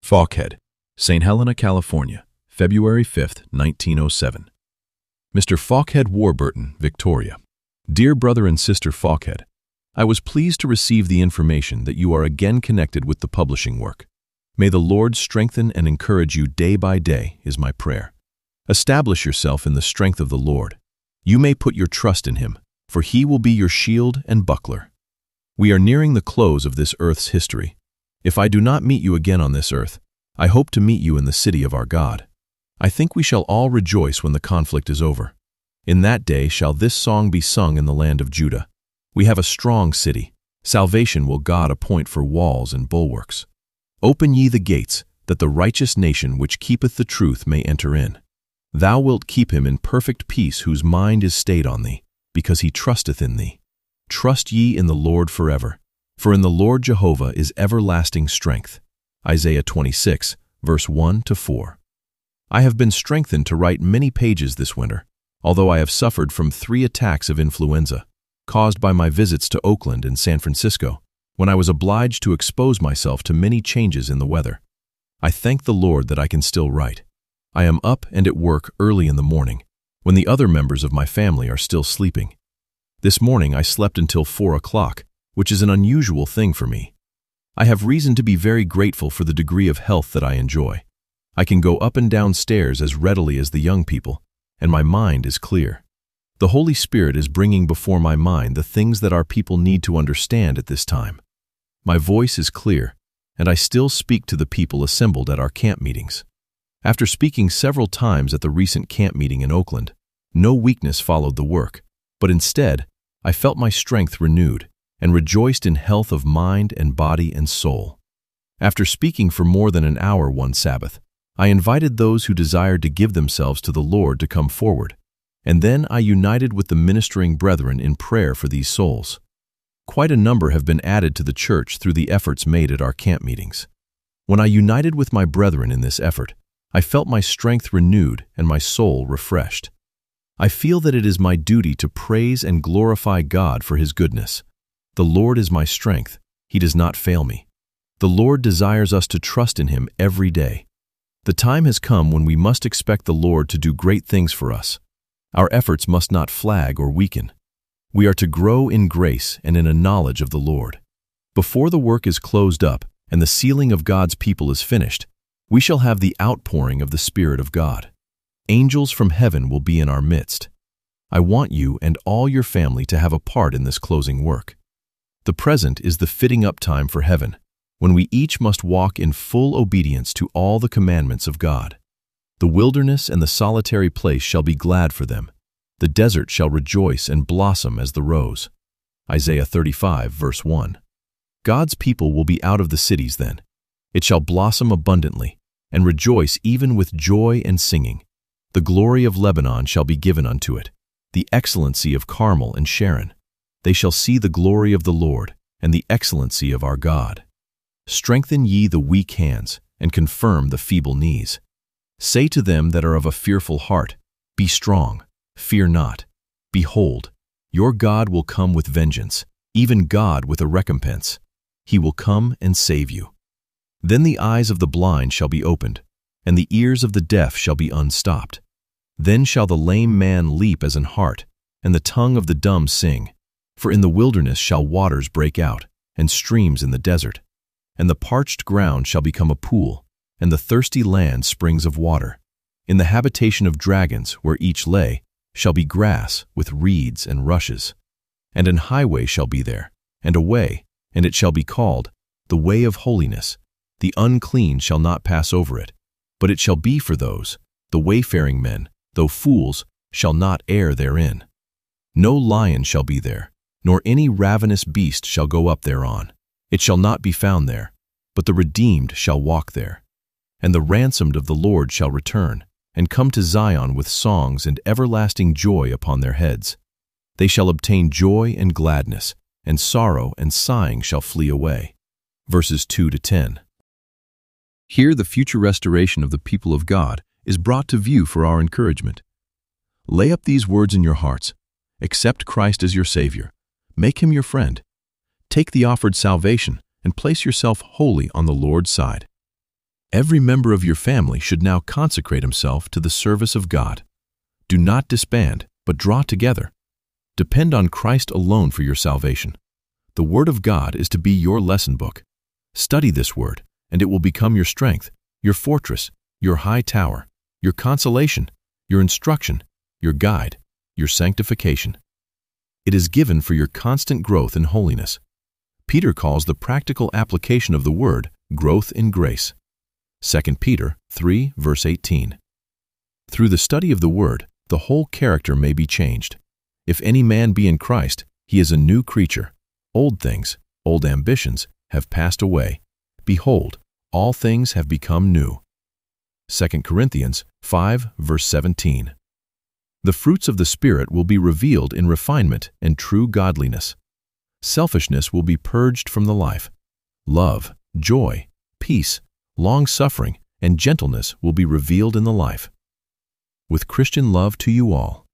Falkhead, St. Helena, California, February 5, 1907. Mr. Falkhead Warburton, Victoria. Dear Brother and Sister Falkhead, I was pleased to receive the information that you are again connected with the publishing work. May the Lord strengthen and encourage you day by day, is my prayer. Establish yourself in the strength of the Lord. You may put your trust in Him, for He will be your shield and buckler. We are nearing the close of this earth's history. If I do not meet you again on this earth, I hope to meet you in the city of our God. I think we shall all rejoice when the conflict is over. In that day shall this song be sung in the land of Judah. We have a strong city. Salvation will God appoint for walls and bulwarks. Open ye the gates, that the righteous nation which keepeth the truth may enter in. Thou wilt keep him in perfect peace whose mind is stayed on thee, because he trusteth in thee. Trust ye in the Lord forever, for in the Lord Jehovah is everlasting strength. Isaiah 26, verse 1-4. I have been strengthened to write many pages this winter, although I have suffered from 3 attacks of influenza, caused by my visits to Oakland and San Francisco, when I was obliged to expose myself to many changes in the weather. I thank the Lord that I can still write. I am up and at work early in the morning, when the other members of my family are still sleeping. This morning I slept until 4 o'clock, which is an unusual thing for me. I have reason to be very grateful for the degree of health that I enjoy. I can go up and down stairs as readily as the young people, and my mind is clear. The Holy Spirit is bringing before my mind the things that our people need to understand at this time. My voice is clear, and I still speak to the people assembled at our camp meetings. After speaking several times at the recent camp meeting in Oakland, no weakness followed the work, but instead, I felt my strength renewed and rejoiced in health of mind and body and soul. After speaking for more than an hour one Sabbath, I invited those who desired to give themselves to the Lord to come forward, and then I united with the ministering brethren in prayer for these souls. Quite a number have been added to the church through the efforts made at our camp meetings. When I united with my brethren in this effort, I felt my strength renewed and my soul refreshed. I feel that it is my duty to praise and glorify God for His goodness. The Lord is my strength. He does not fail me. The Lord desires us to trust in Him every day. The time has come when we must expect the Lord to do great things for us. Our efforts must not flag or weaken. We are to grow in grace and in a knowledge of the Lord. Before the work is closed up and the sealing of God's people is finished, we shall have the outpouring of the Spirit of God. Angels from heaven will be in our midst. I want you and all your family to have a part in this closing work. The present is the fitting up time for heaven, when we each must walk in full obedience to all the commandments of God. The wilderness and the solitary place shall be glad for them. The desert shall rejoice and blossom as the rose. Isaiah 35, verse 1. God's people will be out of the cities then. It shall blossom abundantly, and rejoice even with joy and singing. The glory of Lebanon shall be given unto it, the excellency of Carmel and Sharon. They shall see the glory of the Lord, and the excellency of our God. Strengthen ye the weak hands, and confirm the feeble knees. Say to them that are of a fearful heart, Be strong, fear not. Behold, your God will come with vengeance, even God with a recompense. He will come and save you. Then the eyes of the blind shall be opened, and the ears of the deaf shall be unstopped. Then shall the lame man leap as an hart, and the tongue of the dumb sing. For in the wilderness shall waters break out, and streams in the desert. And the parched ground shall become a pool, and the thirsty land springs of water. In the habitation of dragons, where each lay, shall be grass with reeds and rushes. And an highway shall be there, and a way, and it shall be called, the way of holiness. The unclean shall not pass over it, but it shall be for those, the wayfaring men, though fools, shall not err therein. No lion shall be there, nor any ravenous beast shall go up thereon. It shall not be found there, but the redeemed shall walk there. And the ransomed of the Lord shall return, and come to Zion with songs and everlasting joy upon their heads. They shall obtain joy and gladness, and sorrow and sighing shall flee away. Verses 2-10. Here the future restoration of the people of God is brought to view for our encouragement. Lay up these words in your hearts. Accept Christ as your Savior. Make Him your friend. Take the offered salvation and place yourself wholly on the Lord's side. Every member of your family should now consecrate himself to the service of God. Do not disband, but draw together. Depend on Christ alone for your salvation. The Word of God is to be your lesson book. Study this Word, and it will become your strength, your fortress, your high tower, your consolation, your instruction, your guide, your sanctification. It is given for your constant growth in holiness. Peter calls the practical application of the Word growth in grace. 2 Peter 3, verse 18. Through the study of the Word, the whole character may be changed. If any man be in Christ, he is a new creature. Old things, old ambitions, have passed away. Behold, all things have become new. 2 Corinthians 5, verse 17. The fruits of the Spirit will be revealed in refinement and true godliness. Selfishness will be purged from the life. Love, joy, peace, long-suffering, and gentleness will be revealed in the life. With Christian love to you all.